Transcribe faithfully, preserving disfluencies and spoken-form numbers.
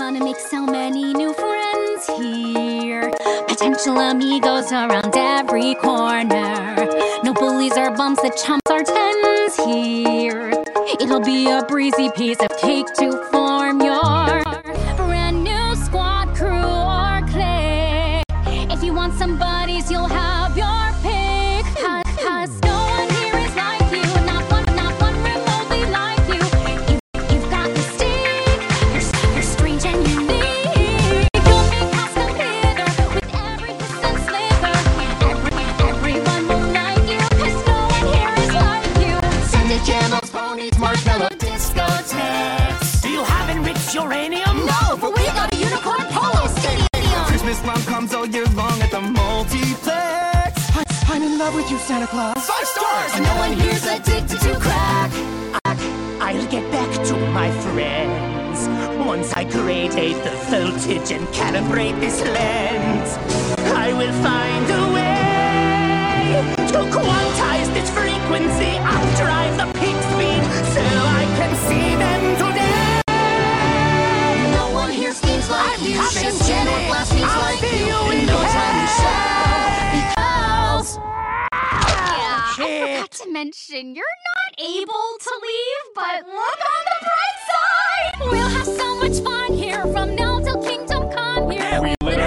gonna make so many new friends here. Potential amigos around every corner. No bullies or bumps, the chumps are tens here. It'll be a breezy piece of cake to form your brand new squad, crew, or clique. If you want some buddies, you'll have your pick. Cause, cause no one here is like you. Not one, not one remotely like you. you you've got mystique. You're, you're strange and unique. You'll make us compare with every hiss and slither. Every, everyone will like you. Cause no one here is like you. Scented candles, ponies, marshmallow discotheques. Do you have enriched uranium? No, but we got a unicorn polo stadium. Christmas rom comes all year long at the multiplex. I, I'm in love with you, Santa Claus. Five stars! And no one here's addicted to crack. I'll get back to my friends once I gradate the voltage and calibrate this lens. I will find a way to quantize this frequency, outdrive the peak speed so I can see them today. No one here schemes like I'm you. coming, Shares channel Jimmy. glass means I'll like see you. you In in no time you shall. Because Yeah, I forgot to mention, you're not able to leave, but look on the bright side. We'll have so much fun here from now till Kingdom Come here. We live